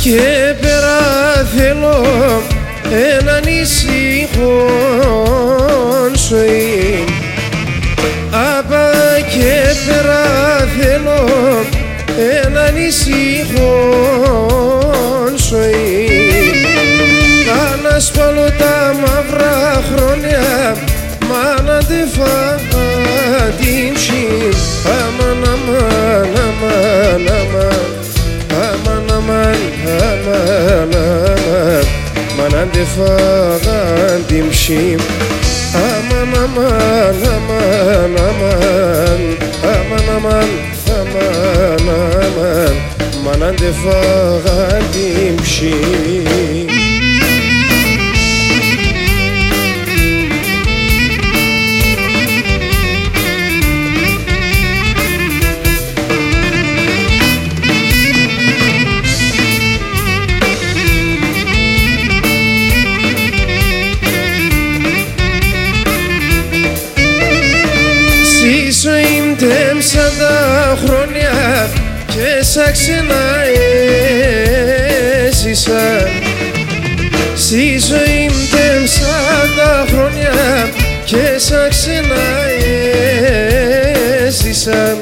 και πέρα θέλω έναν ήσυχο ζωή. Απ' και πέρα θέλω έναν ήσυχο ζωή. Να σπάλω τα μαύρα χρόνια, μα να δε φάγα την ψή. Αμάν, αμάν, αμάν, αμάν, αμάν, αμάν, αμάν, αμάν, μα να δε φάγα την ψή. Αμάν, αμάν, αμάν, αμάν, αμάν, αμάν, αμάν, αμάν, μα να δε φάγα την ψή. Τέμψα τα χρόνια και σαν ξένα έζησα. Στη ζωή μου τέμψα τα χρόνια και σαν ξένα έζησα.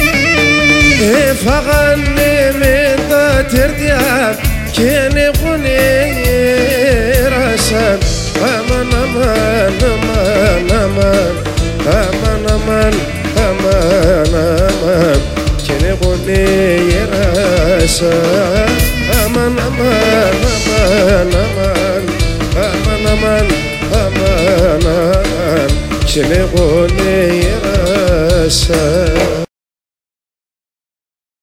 Έφαγανε με τα τέρτια και εγώ έρασαν. Αμάν, αμάν, αμάν, αμάν, αμάν, αμάν, αμάν, αμάν, κι εγώ γεράσα. Αμάν, αμάν, αμάν, αμάν, αμάν, αμάν, αμάν, αμάν, κι εγώ γεράσα.